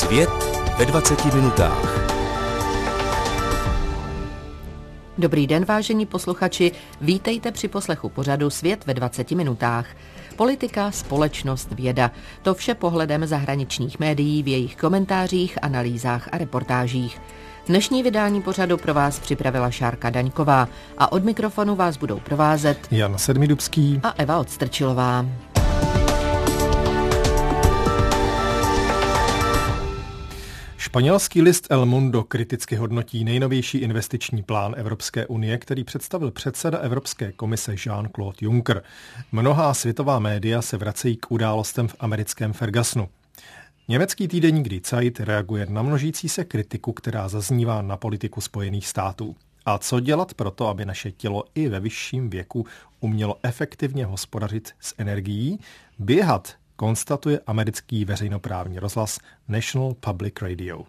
Svět ve 20 minutách. Dobrý den, vážení posluchači, vítejte při poslechu pořadu Svět ve 20 minutách. Politika, společnost, věda. To vše pohledem zahraničních médií v jejich komentářích, analýzách a reportážích. Dnešní vydání pořadu pro vás připravila Šárka Daňková a od mikrofonu vás budou provázet Jan Sedmidubský a Eva Odstrčilová. Španělský list El Mundo kriticky hodnotí nejnovější investiční plán Evropské unie, který představil předseda Evropské komise Jean-Claude Juncker. Mnohá světová média se vracejí k událostem v americkém Fergusonu. Německý týdeník Die Zeit reaguje na množící se kritiku, která zaznívá na politiku Spojených států. A co dělat pro to, aby naše tělo i ve vyšším věku umělo efektivně hospodařit s energií? Běhat, konstatuje americký veřejnoprávní rozhlas National Public Radio.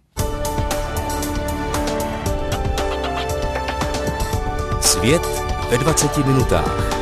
Svět ve 20 minutách.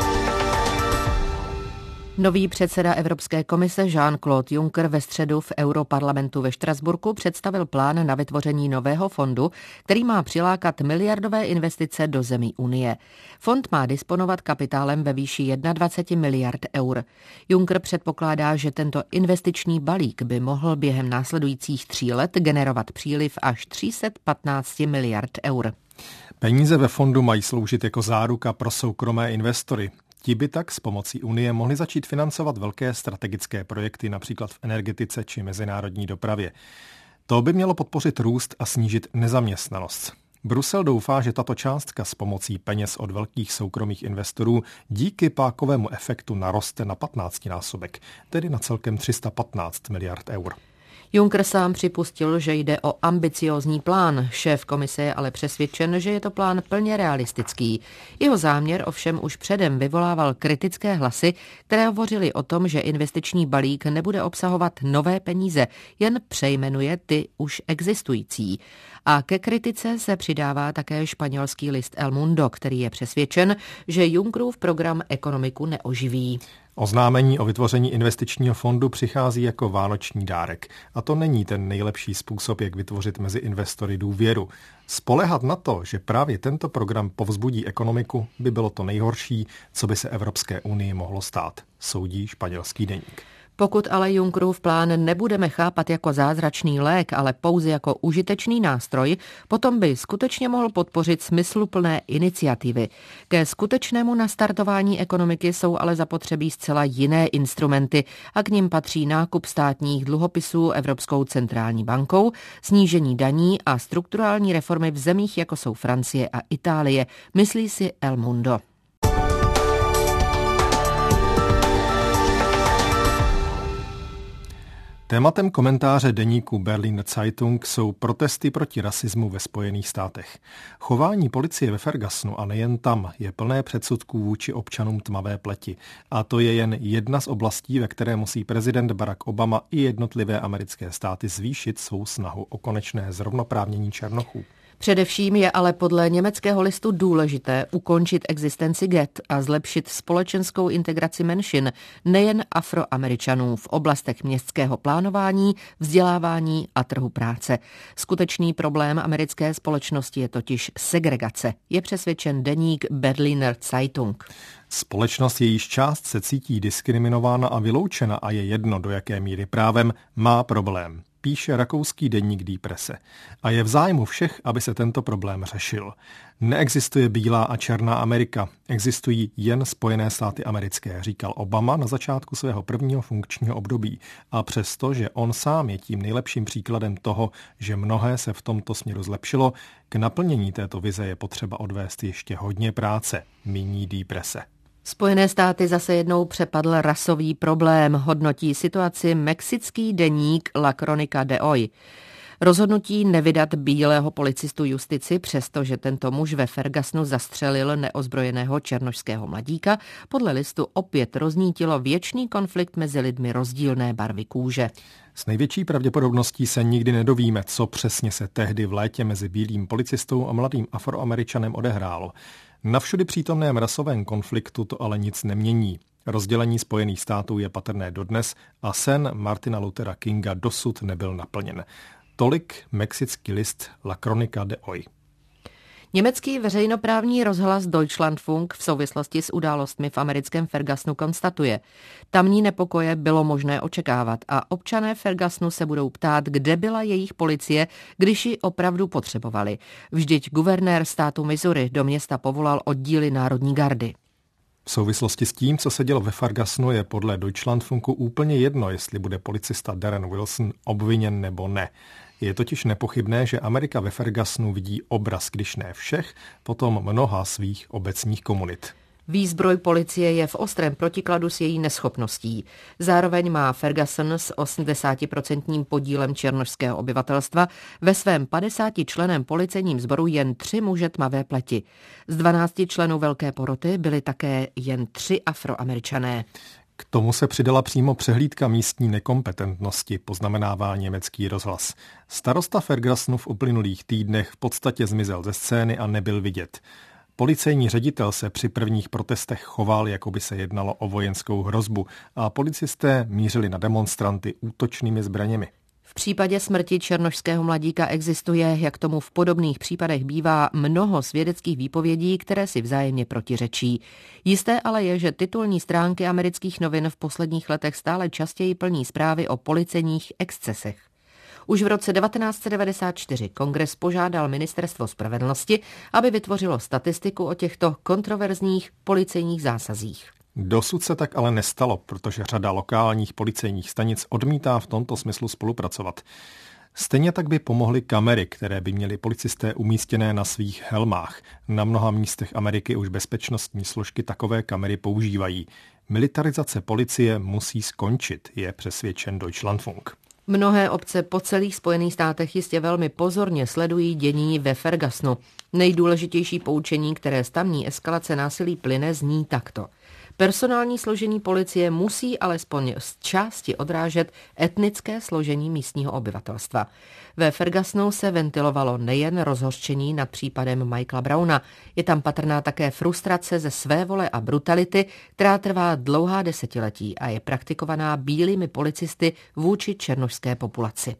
Nový předseda Evropské komise Jean-Claude Juncker ve středu v Europarlamentu ve Štrasburku představil plán na vytvoření nového fondu, který má přilákat miliardové investice do zemí Unie. Fond má disponovat kapitálem ve výši 21 miliard eur. Juncker předpokládá, že tento investiční balík by mohl během následujících 3 let generovat příliv až 315 miliard eur. Peníze ve fondu mají sloužit jako záruka pro soukromé investory. Ti by tak s pomocí Unie mohli začít financovat velké strategické projekty, například v energetice či mezinárodní dopravě. To by mělo podpořit růst a snížit nezaměstnanost. Brusel doufá, že tato částka s pomocí peněz od velkých soukromých investorů díky pákovému efektu naroste na 15násobek, tedy na celkem 315 miliard eur. Juncker sám připustil, že jde o ambiciózní plán. Šéf komise je ale přesvědčen, že je to plán plně realistický. Jeho záměr ovšem už předem vyvolával kritické hlasy, které hovořily o tom, že investiční balík nebude obsahovat nové peníze, jen přejmenuje ty už existující. A ke kritice se přidává také španělský list El Mundo, který je přesvědčen, že Junckerův program ekonomiku neoživí. Oznámení o vytvoření investičního fondu přichází jako vánoční dárek. A to není ten nejlepší způsob, jak vytvořit mezi investory důvěru. Spoléhat na to, že právě tento program povzbudí ekonomiku, by bylo to nejhorší, co by se Evropské unii mohlo stát, soudí španělský deník. Pokud ale Junckerův plán nebudeme chápat jako zázračný lék, ale pouze jako užitečný nástroj, potom by skutečně mohl podpořit smysluplné iniciativy. Ke skutečnému nastartování ekonomiky jsou ale zapotřebí zcela jiné instrumenty a k nim patří nákup státních dluhopisů Evropskou centrální bankou, snížení daní a strukturální reformy v zemích, jako jsou Francie a Itálie, myslí si El Mundo. Tématem komentáře deníku Berliner Zeitung jsou protesty proti rasismu ve Spojených státech. Chování policie ve Fergusonu a nejen tam je plné předsudků vůči občanům tmavé pleti. A to je jen jedna z oblastí, ve které musí prezident Barack Obama i jednotlivé americké státy zvýšit svou snahu o konečné zrovnoprávnění černochů. Především je ale podle německého listu důležité ukončit existenci ghett a zlepšit společenskou integraci menšin, nejen Afroameričanů v oblastech městského plánování, vzdělávání a trhu práce. Skutečný problém americké společnosti je totiž segregace, je přesvědčen deník Berliner Zeitung. Společnost, jejíž část se cítí diskriminována a vyloučena a je jedno, do jaké míry právem, má problém. Píše rakouský deník Die Presse. A je v zájmu všech, aby se tento problém řešil. Neexistuje bílá a černá Amerika, existují jen Spojené státy americké, říkal Obama na začátku svého prvního funkčního období. A přesto, že on sám je tím nejlepším příkladem toho, že mnohé se v tomto směru zlepšilo, k naplnění této vize je potřeba odvést ještě hodně práce, míní Die Presse. Spojené státy zase jednou přepadl rasový problém, hodnotí situaci mexický deník La Crónica de Hoy. Rozhodnutí nevydat bílého policistu justici, přestože tento muž ve Fergusonu zastřelil neozbrojeného černošského mladíka, podle listu opět roznítilo věčný konflikt mezi lidmi rozdílné barvy kůže. S největší pravděpodobností se nikdy nedovíme, co přesně se tehdy v létě mezi bílým policistou a mladým Afroameričanem odehrálo. Na všudy přítomném rasovém konfliktu to ale nic nemění. Rozdělení Spojených států je patrné dodnes a sen Martina Luthera Kinga dosud nebyl naplněn. Tolik mexický list La Crónica de hoy. Německý veřejnoprávní rozhlas Deutschlandfunk v souvislosti s událostmi v americkém Fergusonu konstatuje: tamní nepokoje bylo možné očekávat a občané Fergusonu se budou ptát, kde byla jejich policie, když ji opravdu potřebovali. Vždyť guvernér státu Missouri do města povolal oddíly Národní gardy. V souvislosti s tím, co se dělo ve Fergusonu, je podle Deutschlandfunku úplně jedno, jestli bude policista Darren Wilson obviněn nebo ne. Je totiž nepochybné, že Amerika ve Fergusonu vidí obraz, když ne všech, potom mnoha svých obecních komunit. Výzbroj policie je v ostrém protikladu s její neschopností. Zároveň má Ferguson s 80% podílem černošského obyvatelstva ve svém 50členném policejním sboru jen 3 muže tmavé pleti. Z 12 členů velké poroty byli také jen 3 Afroameričané. K tomu se přidala přímo přehlídka místní nekompetentnosti, poznamenává německý rozhlas. Starosta Fergusonu v uplynulých týdnech v podstatě zmizel ze scény a nebyl vidět. Policejní ředitel se při prvních protestech choval, jako by se jednalo o vojenskou hrozbu a policisté mířili na demonstranty útočnými zbraněmi. V případě smrti černošského mladíka existuje, jak tomu v podobných případech bývá, mnoho svědeckých výpovědí, které si vzájemně protiřečí. Jisté ale je, že titulní stránky amerických novin v posledních letech stále častěji plní zprávy o policejních excesech. Už v roce 1994 kongres požádal Ministerstvo spravedlnosti, aby vytvořilo statistiku o těchto kontroverzních policejních zásazích. Dosud se tak ale nestalo, protože řada lokálních policejních stanic odmítá v tomto smyslu spolupracovat. Stejně tak by pomohly kamery, které by měly policisté umístěné na svých helmách. Na mnoha místech Ameriky už bezpečnostní složky takové kamery používají. Militarizace policie musí skončit, je přesvědčen Deutschlandfunk. Mnohé obce po celých Spojených státech jistě velmi pozorně sledují dění ve Fergusonu. Nejdůležitější poučení, které z tamní eskalace násilí plyne, zní takto. Personální složení policie musí alespoň z části odrážet etnické složení místního obyvatelstva. Ve Fergusonu se ventilovalo nejen rozhořčení nad případem Michaela Browna, je tam patrná také frustrace ze svévole a brutality, která trvá dlouhá desetiletí a je praktikovaná bílými policisty vůči černošské populaci.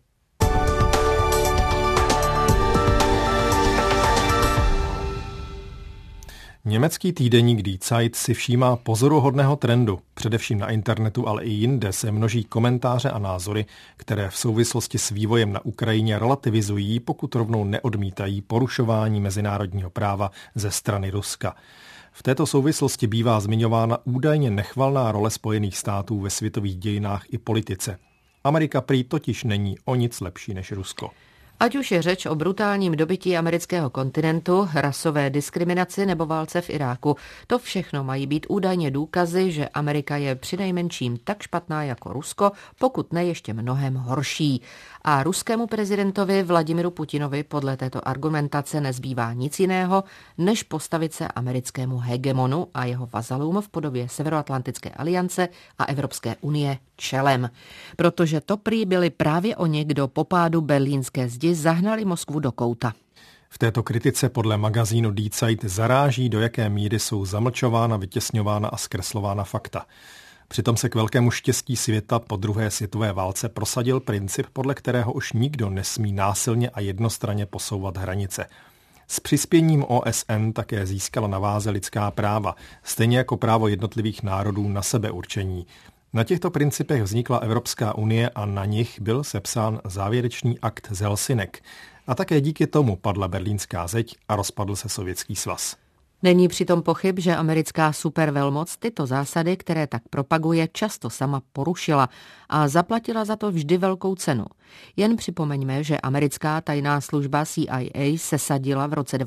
Německý týdeník Die Zeit si všímá pozoruhodného trendu. Především na internetu, ale i jinde se množí komentáře a názory, které v souvislosti s vývojem na Ukrajině relativizují, pokud rovnou neodmítají porušování mezinárodního práva ze strany Ruska. V této souvislosti bývá zmiňována údajně nechvalná role Spojených států ve světových dějinách i politice. Amerika prý totiž není o nic lepší než Rusko. Ať už je řeč o brutálním dobytí amerického kontinentu, rasové diskriminaci nebo válce v Iráku, to všechno mají být údajně důkazy, že Amerika je přinejmenším tak špatná jako Rusko, pokud ne ještě mnohem horší. A ruskému prezidentovi Vladimiru Putinovi podle této argumentace nezbývá nic jiného, než postavit se americkému hegemonu a jeho vazalům v podobě Severoatlantické aliance a Evropské unie čelem. Protože to prý byli právě oni, kdo po pádu berlínské zdi zahnali Moskvu do kouta. V této kritice podle magazínu Die Zeit zaráží, do jaké míry jsou zamlčována, vytěsňována a zkreslována fakta. Přitom se k velkému štěstí světa po druhé světové válce prosadil princip, podle kterého už nikdo nesmí násilně a jednostranně posouvat hranice. S přispěním OSN také získala na váze lidská práva, stejně jako právo jednotlivých národů na sebeurčení. Na těchto principech vznikla Evropská unie a na nich byl sepsán závěrečný akt z Helsinek. A také díky tomu padla berlínská zeď a rozpadl se Sovětský svaz. Není přitom pochyb, že americká supervelmoc tyto zásady, které tak propaguje, často sama porušila a zaplatila za to vždy velkou cenu. Jen připomeňme, že americká tajná služba CIA sesadila v roce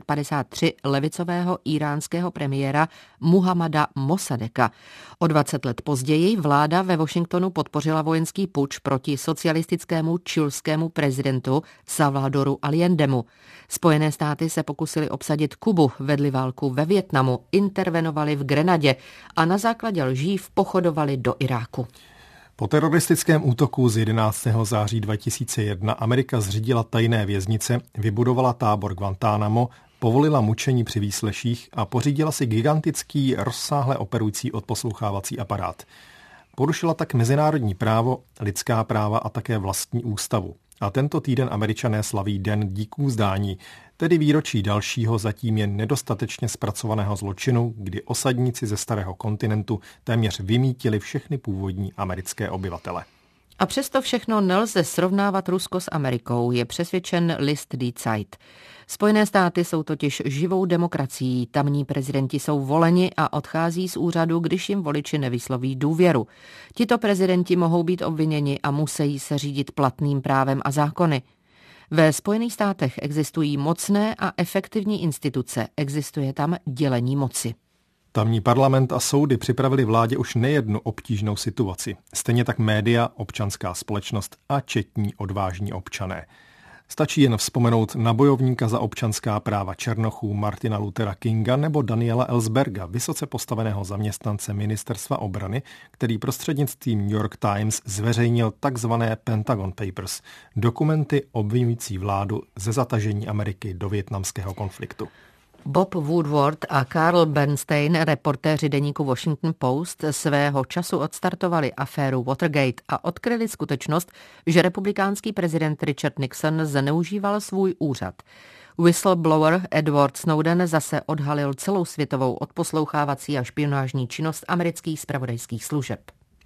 1953 levicového iránského premiéra Muhammada Mossadeka. O 20 let později vláda ve Washingtonu podpořila vojenský puč proti socialistickému chilskému prezidentu Salvadoru Allendemu. Spojené státy se pokusily obsadit Kubu, vedli válku ve Vietnamu, intervenovali v Grenadě a na základě lží vpochodovali do Iráku. Po teroristickém útoku z 11. září 2001 Amerika zřídila tajné věznice, vybudovala tábor Guantánamo, povolila mučení při výsleších a pořídila si gigantický, rozsáhle operující odposlouchávací aparát. Porušila tak mezinárodní právo, lidská práva a také vlastní ústavu. A tento týden Američané slaví Den díků vzdání, tedy výročí dalšího zatím jen nedostatečně zpracovaného zločinu, kdy osadníci ze starého kontinentu téměř vymítili všechny původní americké obyvatele. A přesto všechno nelze srovnávat Rusko s Amerikou, je přesvědčen list Die Zeit. Spojené státy jsou totiž živou demokracií, tamní prezidenti jsou voleni a odchází z úřadu, když jim voliči nevysloví důvěru. Tito prezidenti mohou být obviněni a musí se řídit platným právem a zákony. Ve Spojených státech existují mocné a efektivní instituce, existuje tam dělení moci. Tamní parlament a soudy připravili vládě už nejednu obtížnou situaci. Stejně tak média, občanská společnost a četní odvážní občané. Stačí jen vzpomenout na bojovníka za občanská práva Černochů Martina Luthera Kinga nebo Daniela Ellsberga, vysoce postaveného zaměstnance ministerstva obrany, který prostřednictvím New York Times zveřejnil takzvané Pentagon Papers, dokumenty obvinující vládu ze zatažení Ameriky do vietnamského konfliktu. Bob Woodward a Carl Bernstein, reportéři deníku Washington Post, svého času odstartovali aféru Watergate a odkryli skutečnost, že republikánský prezident Richard Nixon zneužíval svůj úřad. Whistleblower Edward Snowden zase odhalil celou světovou odposlouchávací a špionážní činnost amerických zpravodajských služeb.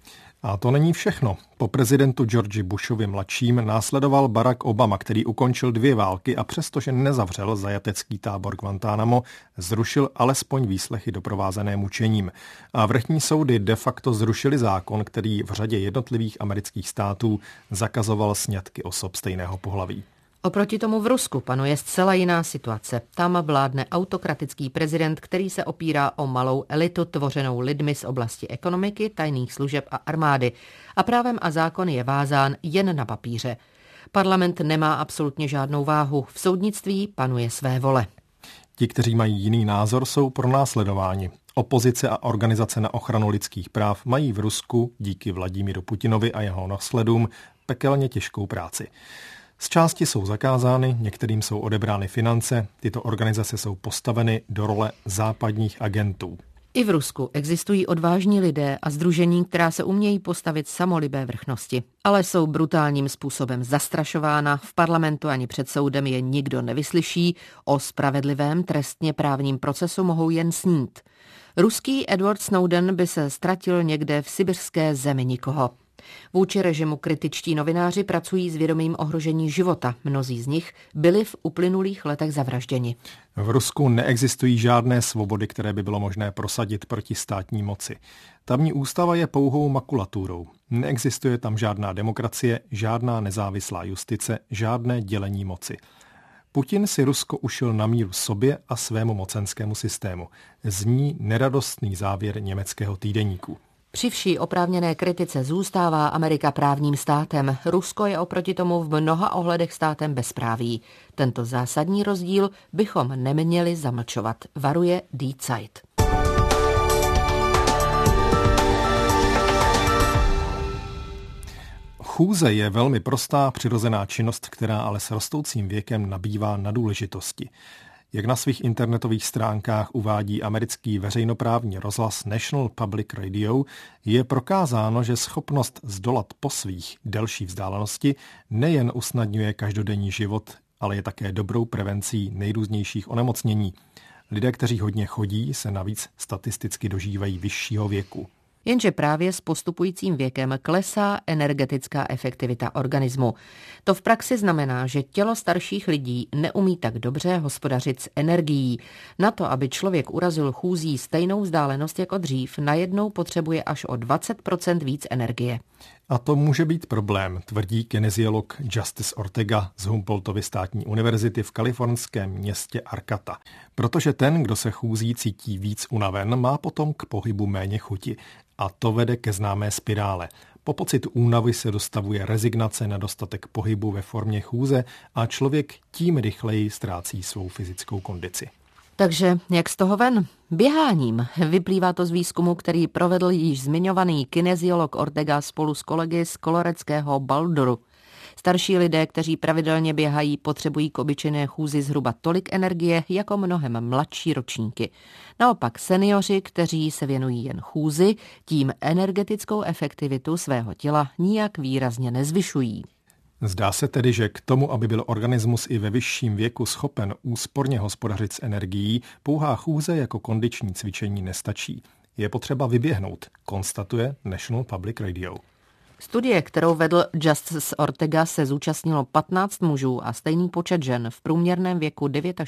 A to není všechno. Po prezidentu Georgi Bushovi mladším následoval Barack Obama, který ukončil 2 války a přestože nezavřel zajatecký tábor Guantánamo, zrušil alespoň výslechy doprovázené mučením. A vrchní soudy de facto zrušili zákon, který v řadě jednotlivých amerických států zakazoval sňatky osob stejného pohlaví. Oproti tomu v Rusku panuje zcela jiná situace. Tam vládne autokratický prezident, který se opírá o malou elitu tvořenou lidmi z oblasti ekonomiky, tajných služeb a armády. A právem a zákon je vázán jen na papíře. Parlament nemá absolutně žádnou váhu. V soudnictví panuje své vole. Ti, kteří mají jiný názor, jsou pronásledováni. Opozice a organizace na ochranu lidských práv mají v Rusku díky Vladimíru Putinovi a jeho následům pekelně těžkou práci. Z části jsou zakázány, některým jsou odebrány finance, tyto organizace jsou postaveny do role západních agentů. I v Rusku existují odvážní lidé a sdružení, která se umějí postavit samolibé vrchnosti, ale jsou brutálním způsobem zastrašována, v parlamentu ani před soudem je nikdo nevyslyší, o spravedlivém trestně právním procesu mohou jen snít. Ruský Edward Snowden by se ztratil někde v sibirské zemi nikoho. Vůči režimu kritičtí novináři pracují s vědomím ohrožení života. Mnozí z nich byli v uplynulých letech zavražděni. V Rusku neexistují žádné svobody, které by bylo možné prosadit proti státní moci. Tamní ústava je pouhou makulaturou. Neexistuje tam žádná demokracie, žádná nezávislá justice, žádné dělení moci. Putin si Rusko ušil na míru sobě a svému mocenskému systému. Zní neradostný závěr německého týdeníku. Při vší oprávněné kritice zůstává Amerika právním státem. Rusko je oproti tomu v mnoha ohledech státem bezpráví. Tento zásadní rozdíl bychom neměli zamlčovat, varuje Die Zeit. Chůze je velmi prostá přirozená činnost, která ale s rostoucím věkem nabývá na důležitosti. Jak na svých internetových stránkách uvádí americký veřejnoprávní rozhlas National Public Radio, je prokázáno, že schopnost zdolat po svých delší vzdálenosti nejen usnadňuje každodenní život, ale je také dobrou prevencí nejrůznějších onemocnění. Lidé, kteří hodně chodí, se navíc statisticky dožívají vyššího věku. Jenže právě s postupujícím věkem klesá energetická efektivita organismu. To v praxi znamená, že tělo starších lidí neumí tak dobře hospodařit s energií. Na to, aby člověk urazil chůzí stejnou vzdálenost jako dřív, najednou potřebuje až o 20% víc energie. A to může být problém, tvrdí kineziolog Justice Ortega z Humboldtovy státní univerzity v kalifornském městě Arcata. Protože ten, kdo se chůzí cítí víc unaven, má potom k pohybu méně chuti. A to vede ke známé spirále. Po pocitu únavy se dostavuje rezignace na dostatek pohybu ve formě chůze a člověk tím rychleji ztrácí svou fyzickou kondici. Takže jak z toho ven? Běháním. Vyplývá to z výzkumu, který provedl již zmiňovaný kineziolog Ortega spolu s kolegy z koloreckého Baldoru. Starší lidé, kteří pravidelně běhají, potřebují k obyčejné chůzi zhruba tolik energie jako mnohem mladší ročníky. Naopak seniori, kteří se věnují jen chůzi, tím energetickou efektivitu svého těla nijak výrazně nezvyšují. Zdá se tedy, že k tomu, aby byl organismus i ve vyšším věku schopen úsporně hospodařit s energií, pouhá chůze jako kondiční cvičení nestačí. Je potřeba vyběhnout, konstatuje National Public Radio. Studie, kterou vedl Justice Ortega, se zúčastnilo 15 mužů a stejný počet žen v průměrném věku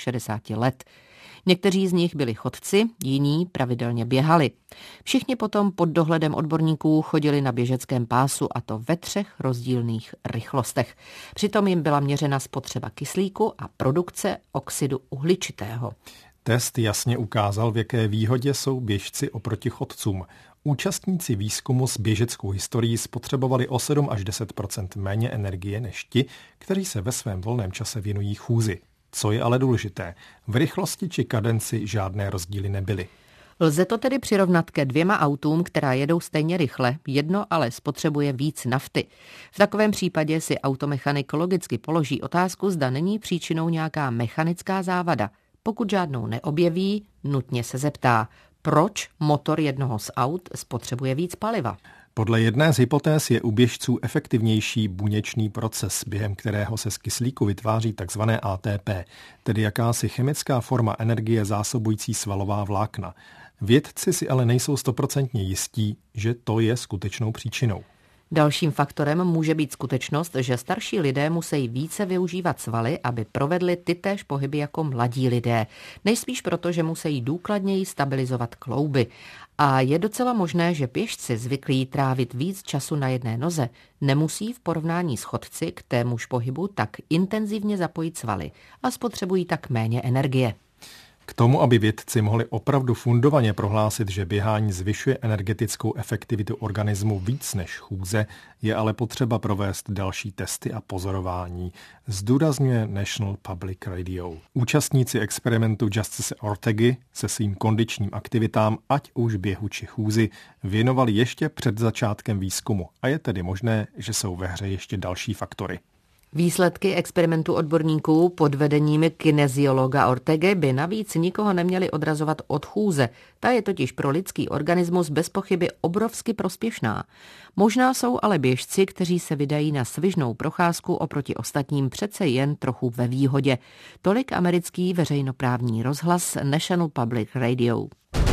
69 let. Někteří z nich byli chodci, jiní pravidelně běhali. Všichni potom pod dohledem odborníků chodili na běžeckém pásu, a to ve 3 rozdílných rychlostech. Přitom jim byla měřena spotřeba kyslíku a produkce oxidu uhličitého. Test jasně ukázal, v jaké výhodě jsou běžci oproti chodcům. Účastníci výzkumu s běžeckou historií spotřebovali o 7 až 10% méně energie než ti, kteří se ve svém volném čase věnují chůzi. Co je ale důležité, v rychlosti či kadenci žádné rozdíly nebyly. Lze to tedy přirovnat ke 2 autům, která jedou stejně rychle, jedno ale spotřebuje víc nafty. V takovém případě si automechanik logicky položí otázku, zda není příčinou nějaká mechanická závada. Pokud žádnou neobjeví, nutně se zeptá, proč motor jednoho z aut spotřebuje víc paliva. Podle jedné z hypotéz je u běžců efektivnější buněčný proces, během kterého se z kyslíku vytváří tzv. ATP, tedy jakási chemická forma energie zásobující svalová vlákna. Vědci si ale nejsou 100% jistí, že to je skutečnou příčinou. Dalším faktorem může být skutečnost, že starší lidé musí více využívat svaly, aby provedli tytéž pohyby jako mladí lidé. Nejspíš proto, že musí důkladněji stabilizovat klouby. A je docela možné, že běžci zvyklí trávit víc času na jedné noze nemusí v porovnání s chodci k témuž pohybu tak intenzivně zapojit svaly a spotřebují tak méně energie. K tomu, aby vědci mohli opravdu fundovaně prohlásit, že běhání zvyšuje energetickou efektivitu organismu víc než chůze, je ale potřeba provést další testy a pozorování, zdůrazňuje National Public Radio. Účastníci experimentu Justice Ortegy se svým kondičním aktivitám, ať už běhu či chůzi, věnovali ještě před začátkem výzkumu a je tedy možné, že jsou ve hře ještě další faktory. Výsledky experimentu odborníků pod vedením kineziologa Ortegy by navíc nikoho neměly odrazovat od chůze. Ta je totiž pro lidský organismus bez pochyby obrovsky prospěšná. Možná jsou ale běžci, kteří se vydají na svižnou procházku oproti ostatním přece jen trochu ve výhodě. Tolik americký veřejnoprávní rozhlas National Public Radio.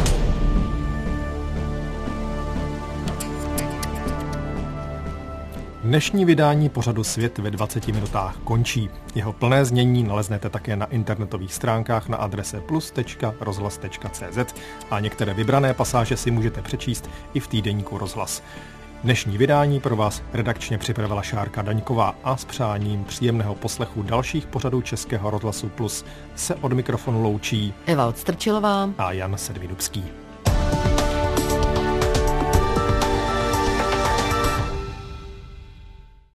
Dnešní vydání pořadu Svět ve 20 minutách končí. Jeho plné znění naleznete také na internetových stránkách na adrese plus.rozhlas.cz a některé vybrané pasáže si můžete přečíst i v týdeníku Rozhlas. Dnešní vydání pro vás redakčně připravila Šárka Daňková a s přáním příjemného poslechu dalších pořadů Českého rozhlasu Plus se od mikrofonu loučí Eva Odstrčilová a Jan Sedmidubský.